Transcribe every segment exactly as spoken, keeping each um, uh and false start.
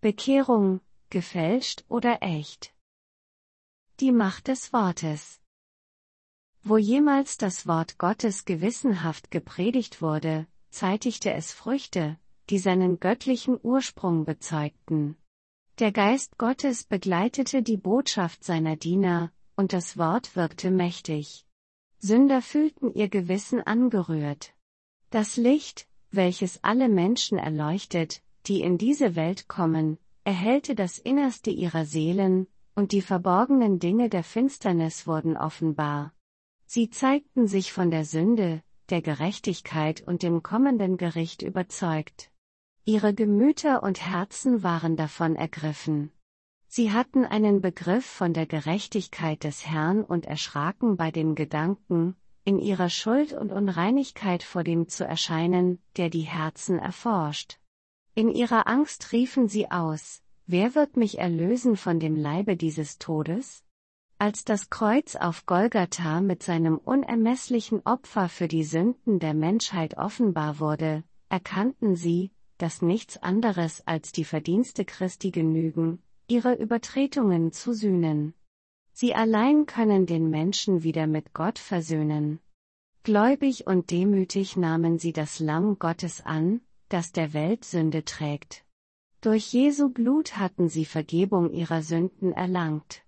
Bekehrung, gefälscht oder echt? Die Macht des Wortes. Wo jemals das Wort Gottes gewissenhaft gepredigt wurde, zeitigte es Früchte, die seinen göttlichen Ursprung bezeugten. Der Geist Gottes begleitete die Botschaft seiner Diener, und das Wort wirkte mächtig. Sünder fühlten ihr Gewissen angerührt. Das Licht, welches alle Menschen erleuchtet, die in diese Welt kommen, erhellte das Innerste ihrer Seelen, und die verborgenen Dinge der Finsternis wurden offenbar. Sie zeigten sich von der Sünde, der Gerechtigkeit und dem kommenden Gericht überzeugt. Ihre Gemüter und Herzen waren davon ergriffen. Sie hatten einen Begriff von der Gerechtigkeit des Herrn und erschraken bei dem Gedanken, in ihrer Schuld und Unreinigkeit vor dem zu erscheinen, der die Herzen erforscht. In ihrer Angst riefen sie aus: Wer wird mich erlösen von dem Leibe dieses Todes? Als das Kreuz auf Golgatha mit seinem unermesslichen Opfer für die Sünden der Menschheit offenbar wurde, erkannten sie, dass nichts anderes als die Verdienste Christi genügen, ihre Übertretungen zu sühnen. Sie allein können den Menschen wieder mit Gott versöhnen. Gläubig und demütig nahmen sie das Lamm Gottes an, das der Welt Sünde trägt. Durch Jesu Blut hatten sie Vergebung ihrer Sünden erlangt.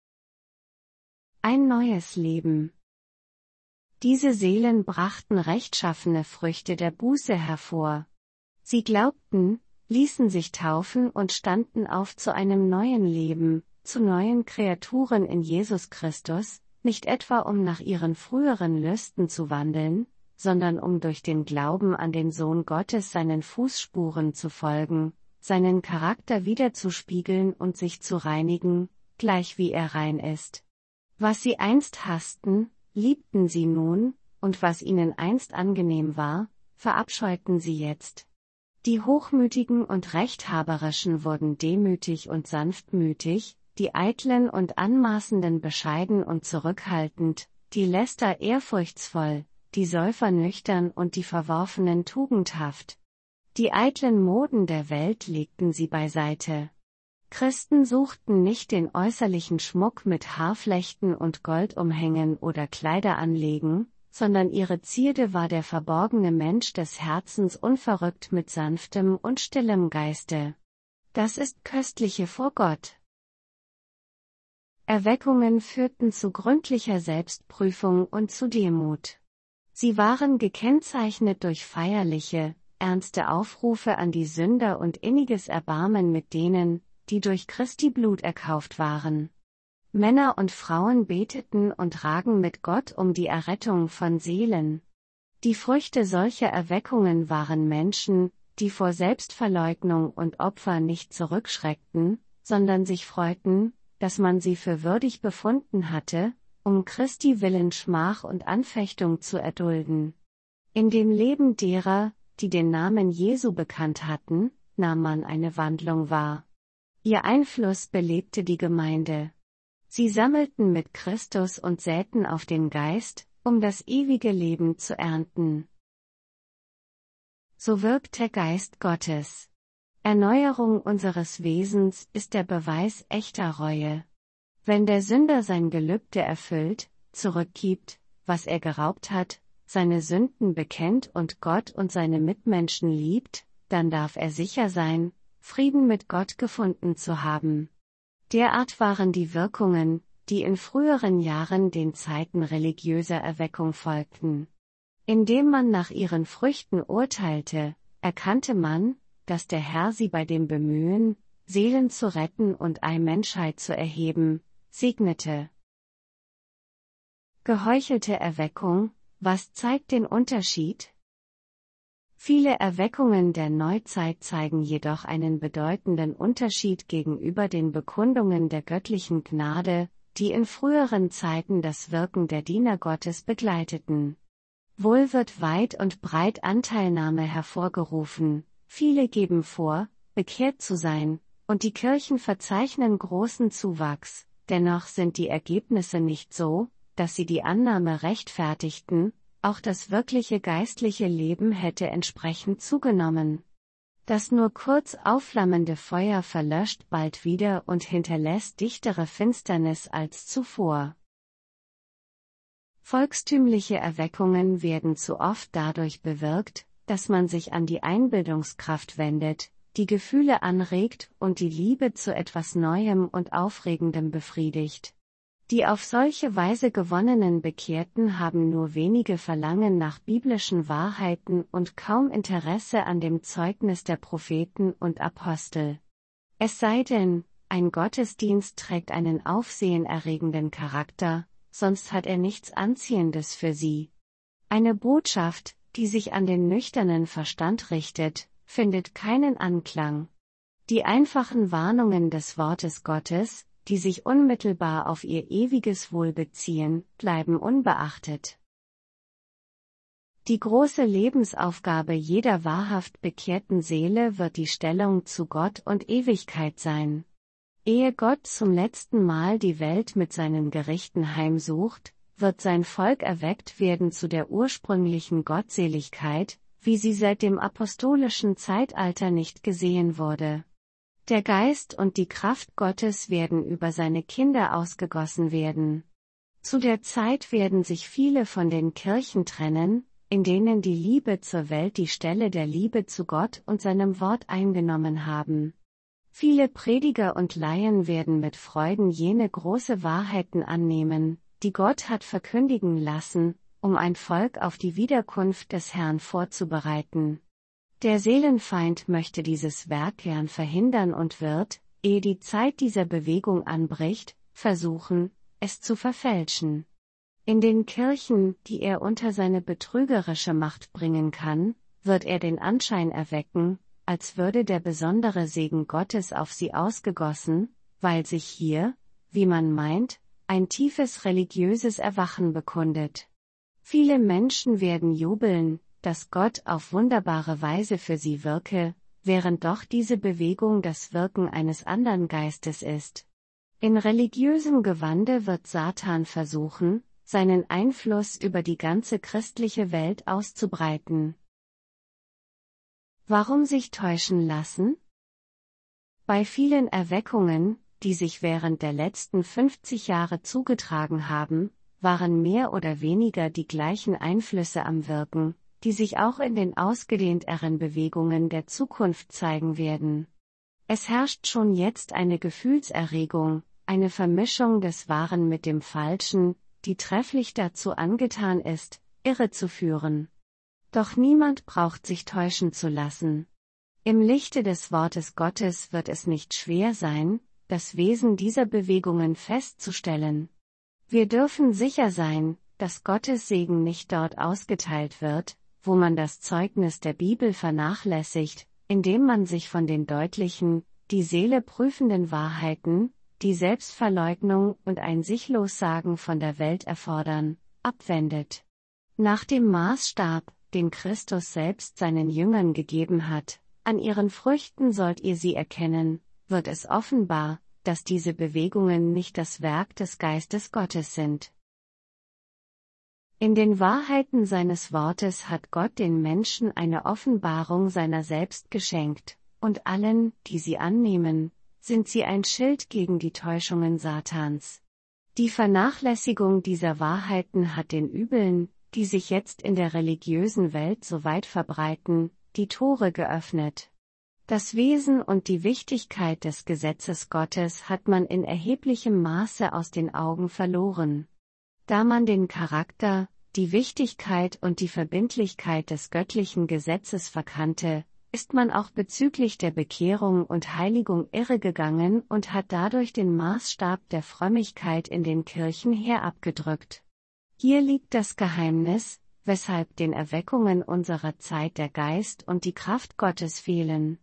Ein neues Leben. Diese Seelen brachten rechtschaffene Früchte der Buße hervor. Sie glaubten, ließen sich taufen und standen auf zu einem neuen Leben, zu neuen Kreaturen in Jesus Christus, nicht etwa um nach ihren früheren Lüsten zu wandeln, sondern um durch den Glauben an den Sohn Gottes seinen Fußspuren zu folgen, seinen Charakter widerzuspiegeln und sich zu reinigen, gleich wie er rein ist. Was sie einst hassten, liebten sie nun, und was ihnen einst angenehm war, verabscheuten sie jetzt. Die Hochmütigen und Rechthaberischen wurden demütig und sanftmütig, die Eitlen und Anmaßenden bescheiden und zurückhaltend, die Läster ehrfurchtsvoll, die Säufer nüchtern und die Verworfenen tugendhaft. Die eitlen Moden der Welt legten sie beiseite. Christen suchten nicht den äußerlichen Schmuck mit Haarflechten und Goldumhängen oder Kleideranlegen, sondern ihre Zierde war der verborgene Mensch des Herzens unverrückt mit sanftem und stillem Geiste. Das ist köstliche vor Gott. Erweckungen führten zu gründlicher Selbstprüfung und zu Demut. Sie waren gekennzeichnet durch feierliche, ernste Aufrufe an die Sünder und inniges Erbarmen mit denen, die durch Christi Blut erkauft waren. Männer und Frauen beteten und rangen mit Gott um die Errettung von Seelen. Die Früchte solcher Erweckungen waren Menschen, die vor Selbstverleugnung und Opfer nicht zurückschreckten, sondern sich freuten, dass man sie für würdig befunden hatte, um Christi willen Schmach und Anfechtung zu erdulden. In dem Leben derer, die den Namen Jesu bekannt hatten, nahm man eine Wandlung wahr. Ihr Einfluss belebte die Gemeinde. Sie sammelten mit Christus und säten auf den Geist, um das ewige Leben zu ernten. So wirkt der Geist Gottes. Erneuerung unseres Wesens ist der Beweis echter Reue. Wenn der Sünder sein Gelübde erfüllt, zurückgibt, was er geraubt hat, seine Sünden bekennt und Gott und seine Mitmenschen liebt, dann darf er sicher sein, Frieden mit Gott gefunden zu haben. Derart waren die Wirkungen, die in früheren Jahren den Zeiten religiöser Erweckung folgten. Indem man nach ihren Früchten urteilte, erkannte man, dass der Herr sie bei dem Bemühen, Seelen zu retten und eine Menschheit zu erheben, segnete. Geheuchelte Erweckung, was zeigt den Unterschied? Viele Erweckungen der Neuzeit zeigen jedoch einen bedeutenden Unterschied gegenüber den Bekundungen der göttlichen Gnade, die in früheren Zeiten das Wirken der Diener Gottes begleiteten. Wohl wird weit und breit Anteilnahme hervorgerufen, viele geben vor, bekehrt zu sein, und die Kirchen verzeichnen großen Zuwachs, dennoch sind die Ergebnisse nicht so, dass sie die Annahme rechtfertigten, auch das wirkliche geistliche Leben hätte entsprechend zugenommen. Das nur kurz aufflammende Feuer verlöscht bald wieder und hinterlässt dichtere Finsternis als zuvor. Volkstümliche Erweckungen werden zu oft dadurch bewirkt, dass man sich an die Einbildungskraft wendet, die Gefühle anregt und die Liebe zu etwas Neuem und Aufregendem befriedigt. Die auf solche Weise gewonnenen Bekehrten haben nur wenige Verlangen nach biblischen Wahrheiten und kaum Interesse an dem Zeugnis der Propheten und Apostel. Es sei denn, ein Gottesdienst trägt einen aufsehenerregenden Charakter, sonst hat er nichts Anziehendes für sie. Eine Botschaft, die sich an den nüchternen Verstand richtet, findet keinen Anklang. Die einfachen Warnungen des Wortes Gottes, die sich unmittelbar auf ihr ewiges Wohl beziehen, bleiben unbeachtet. Die große Lebensaufgabe jeder wahrhaft bekehrten Seele wird die Stellung zu Gott und Ewigkeit sein. Ehe Gott zum letzten Mal die Welt mit seinen Gerichten heimsucht, wird sein Volk erweckt werden zu der ursprünglichen Gottseligkeit, wie sie seit dem apostolischen Zeitalter nicht gesehen wurde. Der Geist und die Kraft Gottes werden über seine Kinder ausgegossen werden. Zu der Zeit werden sich viele von den Kirchen trennen, in denen die Liebe zur Welt die Stelle der Liebe zu Gott und seinem Wort eingenommen haben. Viele Prediger und Laien werden mit Freuden jene große Wahrheiten annehmen, die Gott hat verkündigen lassen, um ein Volk auf die Wiederkunft des Herrn vorzubereiten. Der Seelenfeind möchte dieses Werk gern verhindern und wird, ehe die Zeit dieser Bewegung anbricht, versuchen, es zu verfälschen. In den Kirchen, die er unter seine betrügerische Macht bringen kann, wird er den Anschein erwecken, als würde der besondere Segen Gottes auf sie ausgegossen, weil sich hier, wie man meint, ein tiefes religiöses Erwachen bekundet. Viele Menschen werden jubeln, dass Gott auf wunderbare Weise für sie wirke, während doch diese Bewegung das Wirken eines anderen Geistes ist. In religiösem Gewande wird Satan versuchen, seinen Einfluss über die ganze christliche Welt auszubreiten. Warum sich täuschen lassen? Bei vielen Erweckungen, die sich während der letzten fünfzig Jahre zugetragen haben, waren mehr oder weniger die gleichen Einflüsse am Wirken, die sich auch in den ausgedehnteren Bewegungen der Zukunft zeigen werden. Es herrscht schon jetzt eine Gefühlserregung, eine Vermischung des Wahren mit dem Falschen, die trefflich dazu angetan ist, irre zu führen. Doch niemand braucht sich täuschen zu lassen. Im Lichte des Wortes Gottes wird es nicht schwer sein, das Wesen dieser Bewegungen festzustellen. Wir dürfen sicher sein, dass Gottes Segen nicht dort ausgeteilt wird, wo man das Zeugnis der Bibel vernachlässigt, indem man sich von den deutlichen, die Seele prüfenden Wahrheiten, die Selbstverleugnung und ein Sichlossagen von der Welt erfordern, abwendet. Nach dem Maßstab, den Christus selbst seinen Jüngern gegeben hat, an ihren Früchten sollt ihr sie erkennen, wird es offenbar, dass diese Bewegungen nicht das Werk des Geistes Gottes sind. In den Wahrheiten seines Wortes hat Gott den Menschen eine Offenbarung seiner selbst geschenkt, und allen, die sie annehmen, sind sie ein Schild gegen die Täuschungen Satans. Die Vernachlässigung dieser Wahrheiten hat den Übeln, die sich jetzt in der religiösen Welt so weit verbreiten, die Tore geöffnet. Das Wesen und die Wichtigkeit des Gesetzes Gottes hat man in erheblichem Maße aus den Augen verloren. Da man den Charakter, die Wichtigkeit und die Verbindlichkeit des göttlichen Gesetzes verkannte, ist man auch bezüglich der Bekehrung und Heiligung irregegangen und hat dadurch den Maßstab der Frömmigkeit in den Kirchen herabgedrückt. Hier liegt das Geheimnis, weshalb den Erweckungen unserer Zeit der Geist und die Kraft Gottes fehlen.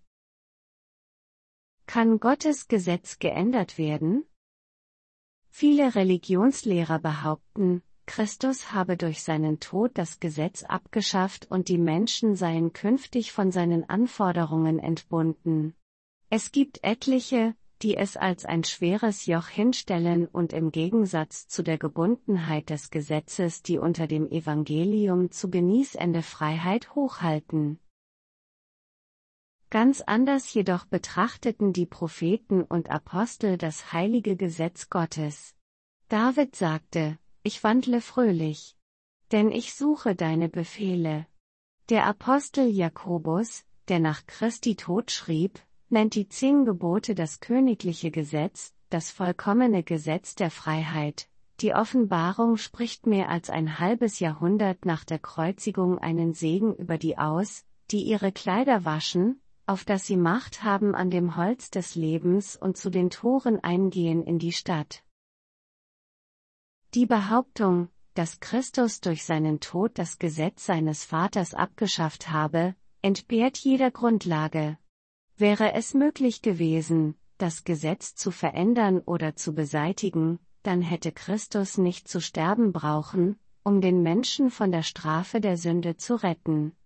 Kann Gottes Gesetz geändert werden? Viele Religionslehrer behaupten, Christus habe durch seinen Tod das Gesetz abgeschafft und die Menschen seien künftig von seinen Anforderungen entbunden. Es gibt etliche, die es als ein schweres Joch hinstellen und im Gegensatz zu der Gebundenheit des Gesetzes die unter dem Evangelium zu genießende Freiheit hochhalten. Ganz anders jedoch betrachteten die Propheten und Apostel das heilige Gesetz Gottes. David sagte, ich wandle fröhlich, denn ich suche deine Befehle. Der Apostel Jakobus, der nach Christi Tod schrieb, nennt die zehn Gebote das königliche Gesetz, das vollkommene Gesetz der Freiheit. Die Offenbarung spricht mehr als ein halbes Jahrhundert nach der Kreuzigung einen Segen über die aus, die ihre Kleider waschen, auf dass sie Macht haben an dem Holz des Lebens und zu den Toren eingehen in die Stadt. Die Behauptung, dass Christus durch seinen Tod das Gesetz seines Vaters abgeschafft habe, entbehrt jeder Grundlage. Wäre es möglich gewesen, das Gesetz zu verändern oder zu beseitigen, dann hätte Christus nicht zu sterben brauchen, um den Menschen von der Strafe der Sünde zu retten.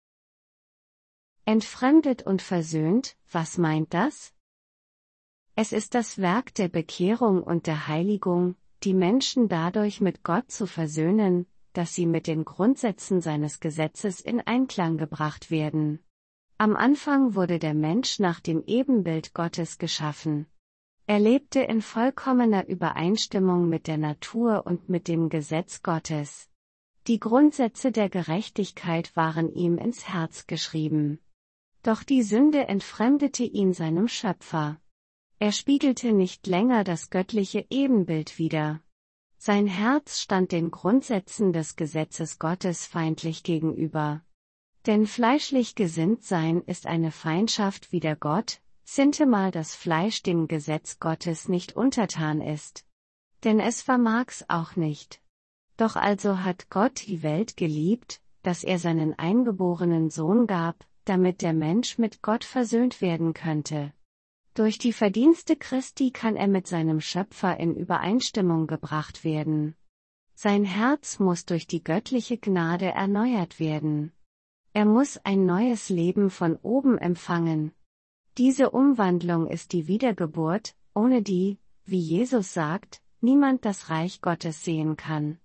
Entfremdet und versöhnt, was meint das? Es ist das Werk der Bekehrung und der Heiligung, die Menschen dadurch mit Gott zu versöhnen, dass sie mit den Grundsätzen seines Gesetzes in Einklang gebracht werden. Am Anfang wurde der Mensch nach dem Ebenbild Gottes geschaffen. Er lebte in vollkommener Übereinstimmung mit der Natur und mit dem Gesetz Gottes. Die Grundsätze der Gerechtigkeit waren ihm ins Herz geschrieben. Doch die Sünde entfremdete ihn seinem Schöpfer. Er spiegelte nicht länger das göttliche Ebenbild wider. Sein Herz stand den Grundsätzen des Gesetzes Gottes feindlich gegenüber. Denn fleischlich gesinnt sein ist eine Feindschaft wider Gott, sintemal das Fleisch dem Gesetz Gottes nicht untertan ist. Denn es vermag's auch nicht. Doch also hat Gott die Welt geliebt, dass er seinen eingeborenen Sohn gab, damit der Mensch mit Gott versöhnt werden könnte. Durch die Verdienste Christi kann er mit seinem Schöpfer in Übereinstimmung gebracht werden. Sein Herz muss durch die göttliche Gnade erneuert werden. Er muss ein neues Leben von oben empfangen. Diese Umwandlung ist die Wiedergeburt, ohne die, wie Jesus sagt, niemand das Reich Gottes sehen kann.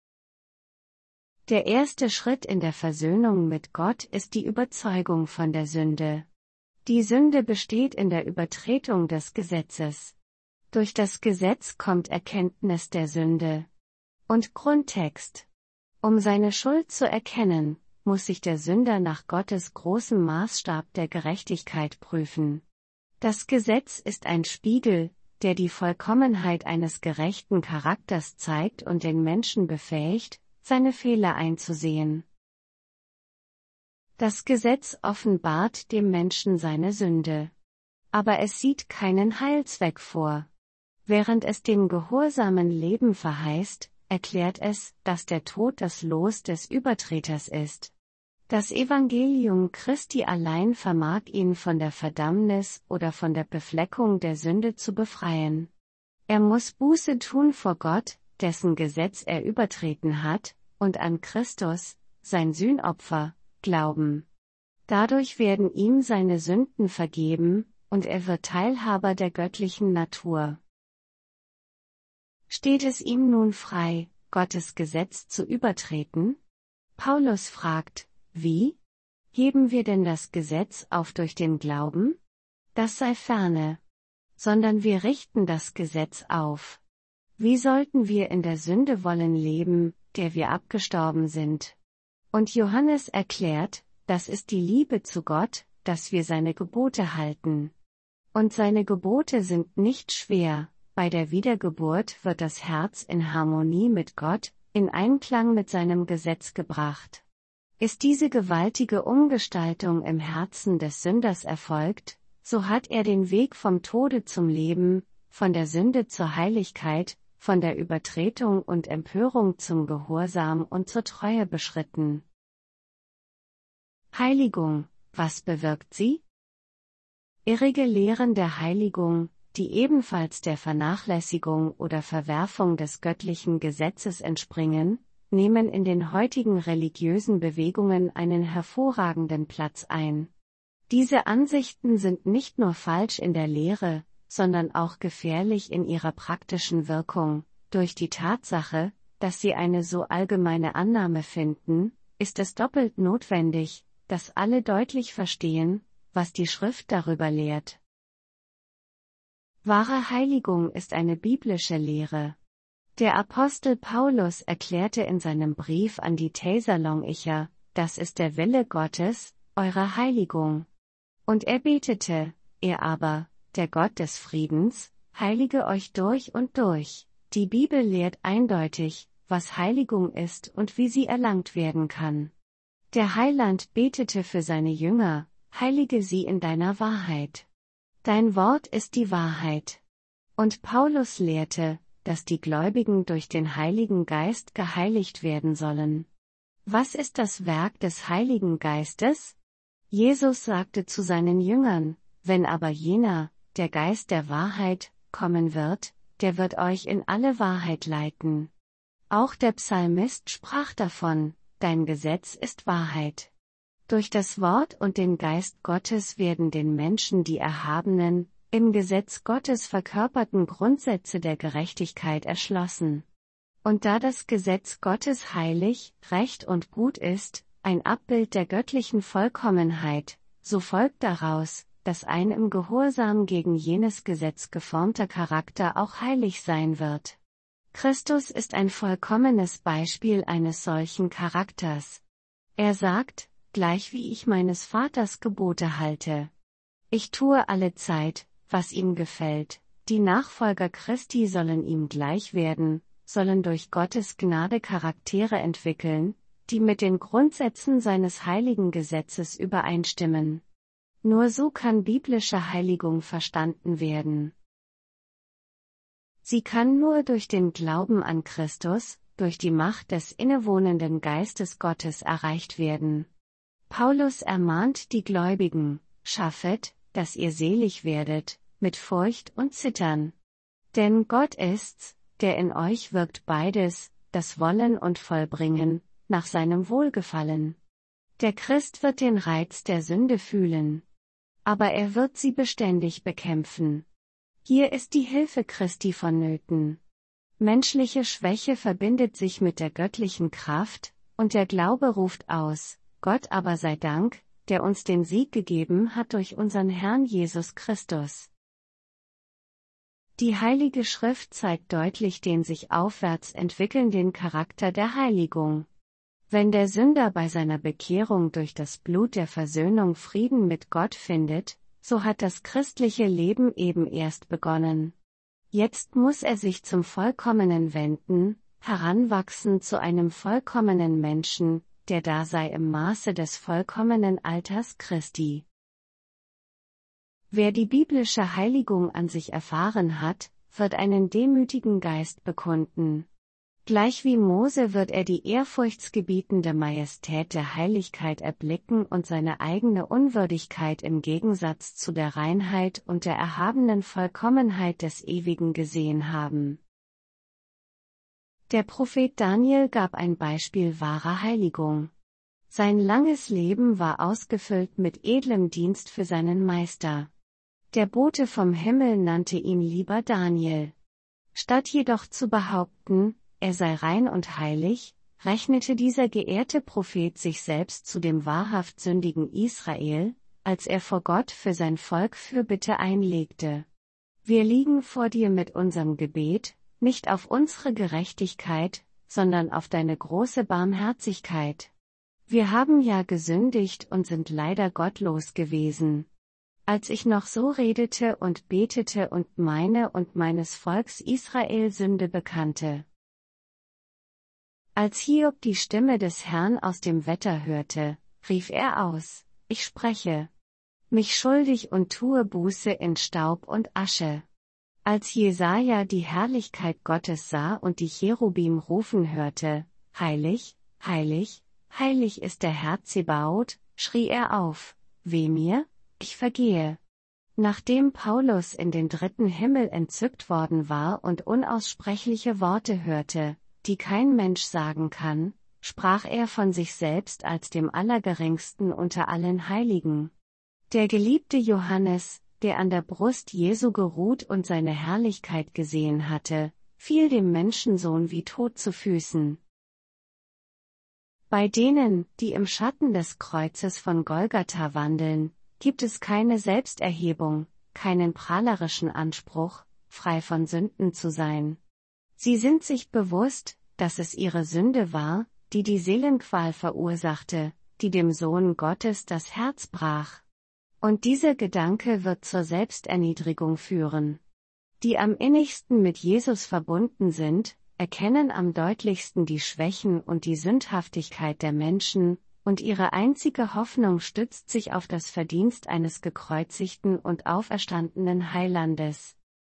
Der erste Schritt in der Versöhnung mit Gott ist die Überzeugung von der Sünde. Die Sünde besteht in der Übertretung des Gesetzes. Durch das Gesetz kommt Erkenntnis der Sünde. Und Grundtext. Um seine Schuld zu erkennen, muss sich der Sünder nach Gottes großem Maßstab der Gerechtigkeit prüfen. Das Gesetz ist ein Spiegel, der die Vollkommenheit eines gerechten Charakters zeigt und den Menschen befähigt, seine Fehler einzusehen. Das Gesetz offenbart dem Menschen seine Sünde. Aber es sieht keinen Heilzweck vor. Während es dem gehorsamen Leben verheißt, erklärt es, dass der Tod das Los des Übertreters ist. Das Evangelium Christi allein vermag ihn von der Verdammnis oder von der Befleckung der Sünde zu befreien. Er muss Buße tun vor Gott, dessen Gesetz er übertreten hat, und an Christus, sein Sühnopfer, glauben. Dadurch werden ihm seine Sünden vergeben, und er wird Teilhaber der göttlichen Natur. Steht es ihm nun frei, Gottes Gesetz zu übertreten? Paulus fragt, wie? Heben wir denn das Gesetz auf durch den Glauben? Das sei ferne. Sondern wir richten das Gesetz auf. Wie sollten wir in der Sünde wollen leben, der wir abgestorben sind? Und Johannes erklärt, das ist die Liebe zu Gott, dass wir seine Gebote halten. Und seine Gebote sind nicht schwer, bei der Wiedergeburt wird das Herz in Harmonie mit Gott, in Einklang mit seinem Gesetz gebracht. Ist diese gewaltige Umgestaltung im Herzen des Sünders erfolgt, so hat er den Weg vom Tode zum Leben, von der Sünde zur Heiligkeit, von der Übertretung und Empörung zum Gehorsam und zur Treue beschritten. Heiligung, was bewirkt sie? Irrige Lehren der Heiligung, die ebenfalls der Vernachlässigung oder Verwerfung des göttlichen Gesetzes entspringen, nehmen in den heutigen religiösen Bewegungen einen hervorragenden Platz ein. Diese Ansichten sind nicht nur falsch in der Lehre, sondern auch gefährlich in ihrer praktischen Wirkung. Durch die Tatsache, dass sie eine so allgemeine Annahme finden, ist es doppelt notwendig, dass alle deutlich verstehen, was die Schrift darüber lehrt. Wahre Heiligung ist eine biblische Lehre. Der Apostel Paulus erklärte in seinem Brief an die Thessalonicher, das ist der Wille Gottes, eure Heiligung. Und er betete, er aber, der Gott des Friedens, heilige euch durch und durch. Die Bibel lehrt eindeutig, was Heiligung ist und wie sie erlangt werden kann. Der Heiland betete für seine Jünger, heilige sie in deiner Wahrheit. Dein Wort ist die Wahrheit. Und Paulus lehrte, dass die Gläubigen durch den Heiligen Geist geheiligt werden sollen. Was ist das Werk des Heiligen Geistes? Jesus sagte zu seinen Jüngern, wenn aber jener, der Geist der Wahrheit, kommen wird, der wird euch in alle Wahrheit leiten. Auch der Psalmist sprach davon, dein Gesetz ist Wahrheit. Durch das Wort und den Geist Gottes werden den Menschen die erhabenen, im Gesetz Gottes verkörperten Grundsätze der Gerechtigkeit erschlossen. Und da das Gesetz Gottes heilig, recht und gut ist, ein Abbild der göttlichen Vollkommenheit, so folgt daraus, dass ein im Gehorsam gegen jenes Gesetz geformter Charakter auch heilig sein wird. Christus ist ein vollkommenes Beispiel eines solchen Charakters. Er sagt, gleich wie ich meines Vaters Gebote halte. Ich tue allezeit, was ihm gefällt. Die Nachfolger Christi sollen ihm gleich werden, sollen durch Gottes Gnade Charaktere entwickeln, die mit den Grundsätzen seines heiligen Gesetzes übereinstimmen. Nur so kann biblische Heiligung verstanden werden. Sie kann nur durch den Glauben an Christus, durch die Macht des innewohnenden Geistes Gottes erreicht werden. Paulus ermahnt die Gläubigen, schaffet, dass ihr selig werdet, mit Furcht und Zittern. Denn Gott ist's, der in euch wirkt beides, das Wollen und Vollbringen, nach seinem Wohlgefallen. Der Christ wird den Reiz der Sünde fühlen. Aber er wird sie beständig bekämpfen. Hier ist die Hilfe Christi vonnöten. Menschliche Schwäche verbindet sich mit der göttlichen Kraft, und der Glaube ruft aus, Gott aber sei Dank, der uns den Sieg gegeben hat durch unseren Herrn Jesus Christus. Die Heilige Schrift zeigt deutlich den sich aufwärts entwickelnden Charakter der Heiligung. Wenn der Sünder bei seiner Bekehrung durch das Blut der Versöhnung Frieden mit Gott findet, so hat das christliche Leben eben erst begonnen. Jetzt muss er sich zum Vollkommenen wenden, heranwachsen zu einem vollkommenen Menschen, der da sei im Maße des vollkommenen Alters Christi. Wer die biblische Heiligung an sich erfahren hat, wird einen demütigen Geist bekunden. Gleich wie Mose wird er die ehrfurchtsgebietende Majestät der Heiligkeit erblicken und seine eigene Unwürdigkeit im Gegensatz zu der Reinheit und der erhabenen Vollkommenheit des Ewigen gesehen haben. Der Prophet Daniel gab ein Beispiel wahrer Heiligung. Sein langes Leben war ausgefüllt mit edlem Dienst für seinen Meister. Der Bote vom Himmel nannte ihn lieber Daniel. Statt jedoch zu behaupten, er sei rein und heilig, rechnete dieser geehrte Prophet sich selbst zu dem wahrhaft sündigen Israel, als er vor Gott für sein Volk Fürbitte einlegte. Wir liegen vor dir mit unserem Gebet, nicht auf unsere Gerechtigkeit, sondern auf deine große Barmherzigkeit. Wir haben ja gesündigt und sind leider gottlos gewesen. Als ich noch so redete und betete und meine und meines Volks Israel Sünde bekannte. Als Hiob die Stimme des Herrn aus dem Wetter hörte, rief er aus, ich spreche mich schuldig und tue Buße in Staub und Asche. Als Jesaja die Herrlichkeit Gottes sah und die Cherubim rufen hörte, heilig, heilig, heilig ist der Herr Zebaoth, schrie er auf, weh mir, ich vergehe. Nachdem Paulus in den dritten Himmel entzückt worden war und unaussprechliche Worte hörte, die kein Mensch sagen kann, sprach er von sich selbst als dem Allergeringsten unter allen Heiligen. Der geliebte Johannes, der an der Brust Jesu geruht und seine Herrlichkeit gesehen hatte, fiel dem Menschensohn wie tot zu Füßen. Bei denen, die im Schatten des Kreuzes von Golgatha wandeln, gibt es keine Selbsterhebung, keinen prahlerischen Anspruch, frei von Sünden zu sein. Sie sind sich bewusst, dass es ihre Sünde war, die die Seelenqual verursachte, die dem Sohn Gottes das Herz brach. Und dieser Gedanke wird zur Selbsterniedrigung führen. Die am innigsten mit Jesus verbunden sind, erkennen am deutlichsten die Schwächen und die Sündhaftigkeit der Menschen, und ihre einzige Hoffnung stützt sich auf das Verdienst eines gekreuzigten und auferstandenen Heilandes.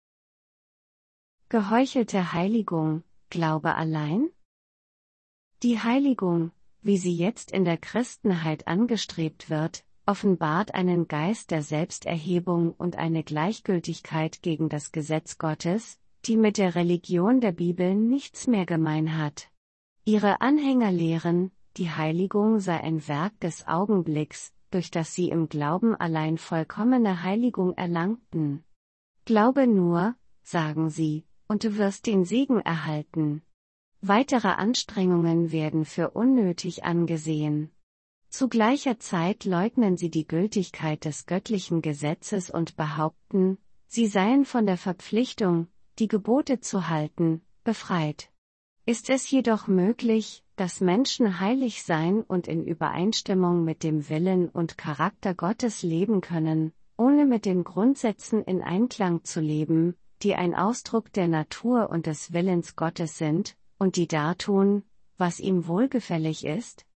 Geheuchelte Heiligung, Glaube allein? Die Heiligung, wie sie jetzt in der Christenheit angestrebt wird, offenbart einen Geist der Selbsterhebung und eine Gleichgültigkeit gegen das Gesetz Gottes, die mit der Religion der Bibel nichts mehr gemein hat. Ihre Anhänger lehren, die Heiligung sei ein Werk des Augenblicks, durch das sie im Glauben allein vollkommene Heiligung erlangten. Glaube nur, sagen sie, und du wirst den Segen erhalten. Weitere Anstrengungen werden für unnötig angesehen. Zu gleicher Zeit leugnen sie die Gültigkeit des göttlichen Gesetzes und behaupten, sie seien von der Verpflichtung, die Gebote zu halten, befreit. Ist es jedoch möglich, dass Menschen heilig sein und in Übereinstimmung mit dem Willen und Charakter Gottes leben können, ohne mit den Grundsätzen in Einklang zu leben, die ein Ausdruck der Natur und des Willens Gottes sind, und die dartun, was ihm wohlgefällig ist?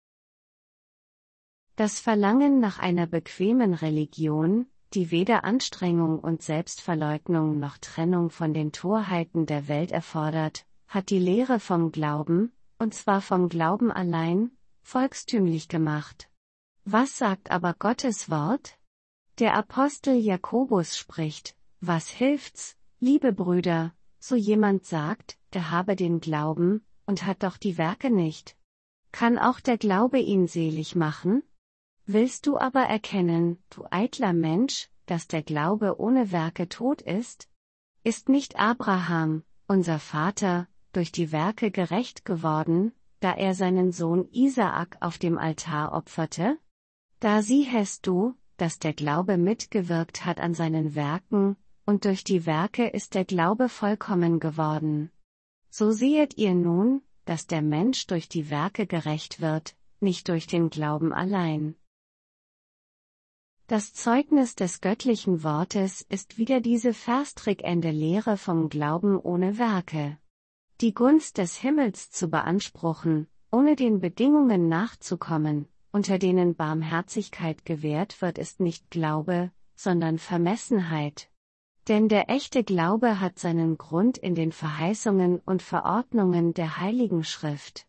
Das Verlangen nach einer bequemen Religion, die weder Anstrengung und Selbstverleugnung noch Trennung von den Torheiten der Welt erfordert, hat die Lehre vom Glauben, und zwar vom Glauben allein, volkstümlich gemacht. Was sagt aber Gottes Wort? Der Apostel Jakobus spricht: Was hilft's, liebe Brüder, so jemand sagt, der habe den Glauben, und hat doch die Werke nicht? Kann auch der Glaube ihn selig machen? Willst du aber erkennen, du eitler Mensch, dass der Glaube ohne Werke tot ist? Ist nicht Abraham, unser Vater, durch die Werke gerecht geworden, da er seinen Sohn Isaak auf dem Altar opferte? Da siehest du, dass der Glaube mitgewirkt hat an seinen Werken, und durch die Werke ist der Glaube vollkommen geworden. So sehet ihr nun, dass der Mensch durch die Werke gerecht wird, nicht durch den Glauben allein. Das Zeugnis des göttlichen Wortes ist wieder diese verstrickende Lehre vom Glauben ohne Werke. Die Gunst des Himmels zu beanspruchen, ohne den Bedingungen nachzukommen, unter denen Barmherzigkeit gewährt wird, ist nicht Glaube, sondern Vermessenheit. Denn der echte Glaube hat seinen Grund in den Verheißungen und Verordnungen der Heiligen Schrift.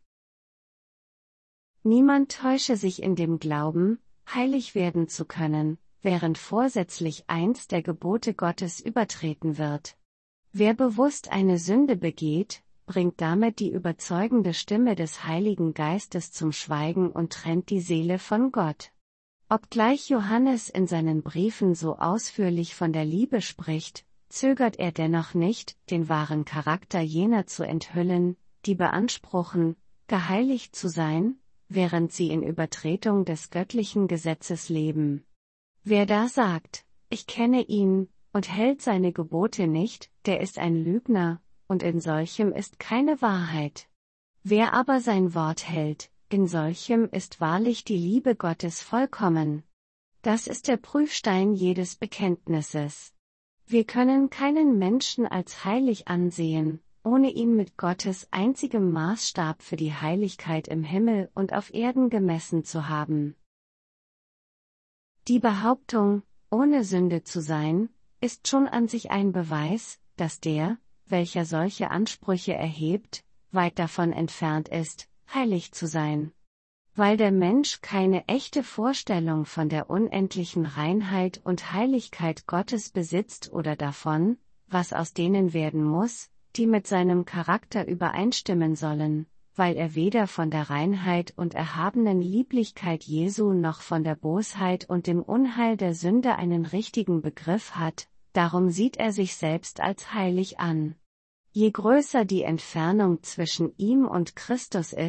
Niemand täusche sich in dem Glauben, heilig werden zu können, während vorsätzlich eins der Gebote Gottes übertreten wird. Wer bewusst eine Sünde begeht, bringt damit die überzeugende Stimme des Heiligen Geistes zum Schweigen und trennt die Seele von Gott. Obgleich Johannes in seinen Briefen so ausführlich von der Liebe spricht, zögert er dennoch nicht, den wahren Charakter jener zu enthüllen, die beanspruchen, geheiligt zu sein, während sie in Übertretung des göttlichen Gesetzes leben. Wer da sagt, ich kenne ihn, und hält seine Gebote nicht, der ist ein Lügner, und in solchem ist keine Wahrheit. Wer aber sein Wort hält, in solchem ist wahrlich die Liebe Gottes vollkommen. Das ist der Prüfstein jedes Bekenntnisses. Wir können keinen Menschen als heilig ansehen, ohne ihn mit Gottes einzigem Maßstab für die Heiligkeit im Himmel und auf Erden gemessen zu haben. Die Behauptung, ohne Sünde zu sein, ist schon an sich ein Beweis, dass der, welcher solche Ansprüche erhebt, weit davon entfernt ist, heilig zu sein. Weil der Mensch keine echte Vorstellung von der unendlichen Reinheit und Heiligkeit Gottes besitzt oder davon, was aus denen werden muss, die mit seinem Charakter übereinstimmen sollen, weil er weder von der Reinheit und erhabenen Lieblichkeit Jesu noch von der Bosheit und dem Unheil der Sünde einen richtigen Begriff hat, darum sieht er sich selbst als heilig an. Je größer die Entfernung zwischen ihm und Christus ist,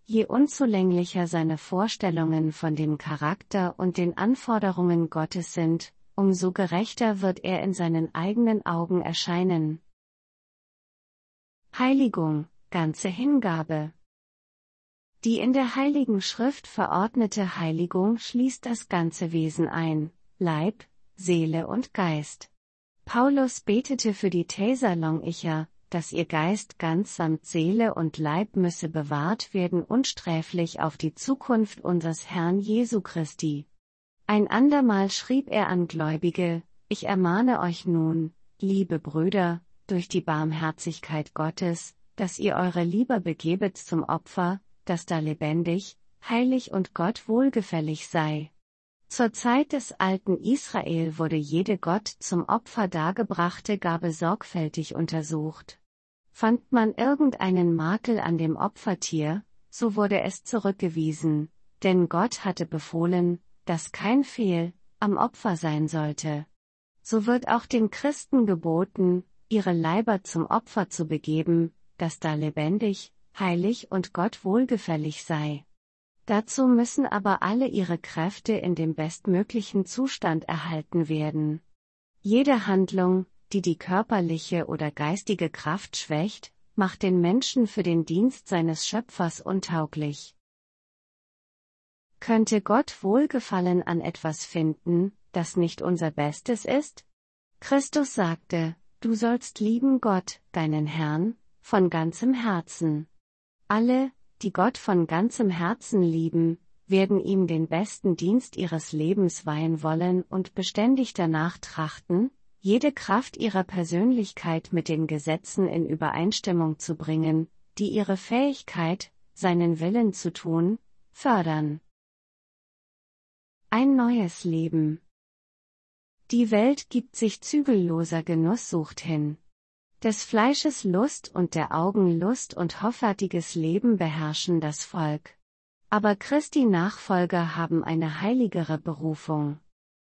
Je unzulänglicher seine Vorstellungen von dem Charakter und den Anforderungen Gottes sind, umso gerechter wird er in seinen eigenen Augen erscheinen. Heiligung, ganze Hingabe. Die in der Heiligen Schrift verordnete Heiligung schließt das ganze Wesen ein, Leib, Seele und Geist. Paulus betete für die Thessalonicher, dass ihr Geist ganz samt Seele und Leib müsse bewahrt werden unsträflich auf die Zukunft unseres Herrn Jesu Christi. Ein andermal schrieb er an Gläubige: Ich ermahne euch nun, liebe Brüder, durch die Barmherzigkeit Gottes, dass ihr eure Liebe begebet zum Opfer, das da lebendig, heilig und Gott wohlgefällig sei. Zur Zeit des alten Israel wurde jede Gott zum Opfer dargebrachte Gabe sorgfältig untersucht. Fand man irgendeinen Makel an dem Opfertier, so wurde es zurückgewiesen, denn Gott hatte befohlen, dass kein Fehl am Opfer sein sollte. So wird auch den Christen geboten, ihre Leiber zum Opfer zu begeben, das da lebendig, heilig und Gott wohlgefällig sei. Dazu müssen aber alle ihre Kräfte in dem bestmöglichen Zustand erhalten werden. Jede Handlung, die die körperliche oder geistige Kraft schwächt, macht den Menschen für den Dienst seines Schöpfers untauglich. Könnte Gott Wohlgefallen an etwas finden, das nicht unser Bestes ist? Christus sagte: Du sollst lieben Gott, deinen Herrn, von ganzem Herzen. Alle, die Gott von ganzem Herzen lieben, werden ihm den besten Dienst ihres Lebens weihen wollen und beständig danach trachten, jede Kraft ihrer Persönlichkeit mit den Gesetzen in Übereinstimmung zu bringen, die ihre Fähigkeit, seinen Willen zu tun, fördern. Ein neues Leben. Die Welt gibt sich zügelloser Genusssucht hin. Des Fleisches Lust und der Augen Lust und hoffärtiges Leben beherrschen das Volk. Aber Christi Nachfolger haben eine heiligere Berufung.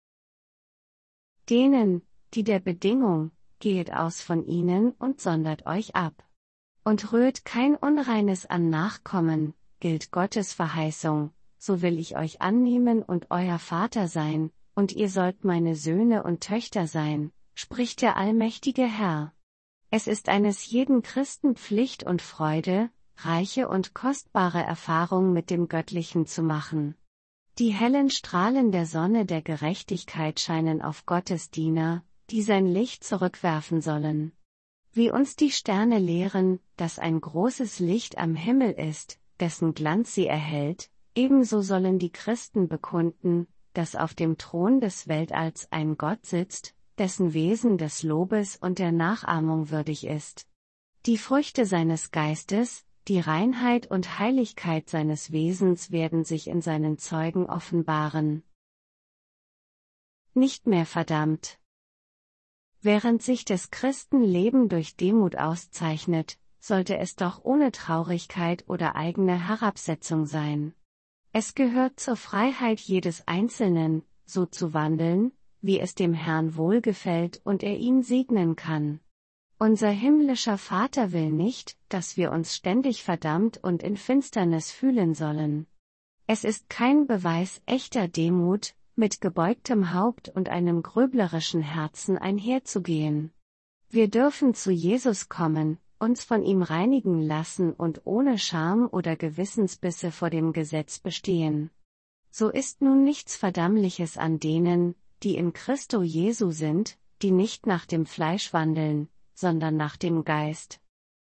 Denen, die der Bedingung, geht aus von ihnen und sondert euch ab. Und rührt kein Unreines an Nachkommen, gilt Gottes Verheißung, so will ich euch annehmen und euer Vater sein, und ihr sollt meine Söhne und Töchter sein, spricht der allmächtige Herr. Es ist eines jeden Christen Pflicht und Freude, reiche und kostbare Erfahrung mit dem Göttlichen zu machen. Die hellen Strahlen der Sonne der Gerechtigkeit scheinen auf Gottes Diener, die sein Licht zurückwerfen sollen. Wie uns die Sterne lehren, dass ein großes Licht am Himmel ist, dessen Glanz sie erhellt, ebenso sollen die Christen bekunden, dass auf dem Thron des Weltalls ein Gott sitzt, dessen Wesen des Lobes und der Nachahmung würdig ist. Die Früchte seines Geistes, die Reinheit und Heiligkeit seines Wesens werden sich in seinen Zeugen offenbaren. Nicht mehr verdammt. Während sich des Christenleben durch Demut auszeichnet, sollte es doch ohne Traurigkeit oder eigene Herabsetzung sein. Es gehört zur Freiheit jedes Einzelnen, so zu wandeln, wie es dem Herrn wohlgefällt und er ihn segnen kann. Unser himmlischer Vater will nicht, dass wir uns ständig verdammt und in Finsternis fühlen sollen. Es ist kein Beweis echter Demut, mit gebeugtem Haupt und einem grüblerischen Herzen einherzugehen. Wir dürfen zu Jesus kommen, uns von ihm reinigen lassen und ohne Scham oder Gewissensbisse vor dem Gesetz bestehen. So ist nun nichts Verdammliches an denen, die in Christo Jesu sind, die nicht nach dem Fleisch wandeln, sondern nach dem Geist.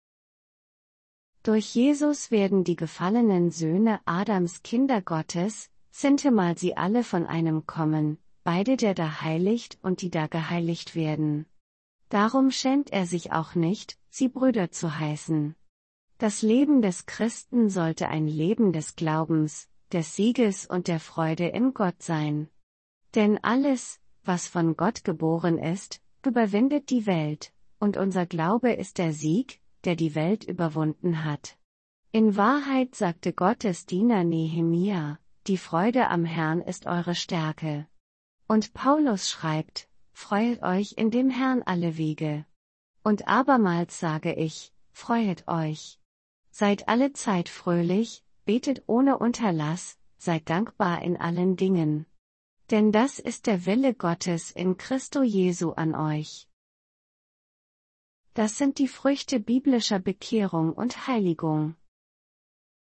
Durch Jesus werden die gefallenen Söhne Adams Kinder Gottes, sintemal sie alle von einem kommen, beide der da heiligt und die da geheiligt werden. Darum schämt er sich auch nicht, sie Brüder zu heißen. Das Leben des Christen sollte ein Leben des Glaubens, des Sieges und der Freude in Gott sein. Denn alles, was von Gott geboren ist, überwindet die Welt, und unser Glaube ist der Sieg, der die Welt überwunden hat. In Wahrheit sagte Gottes Diener Nehemia: Die Freude am Herrn ist eure Stärke. Und Paulus schreibt: Freuet euch in dem Herrn alle Wege. Und abermals sage ich: Freuet euch. Seid alle Zeit fröhlich, betet ohne Unterlass, seid dankbar in allen Dingen. Denn das ist der Wille Gottes in Christo Jesu an euch. Das sind die Früchte biblischer Bekehrung und Heiligung.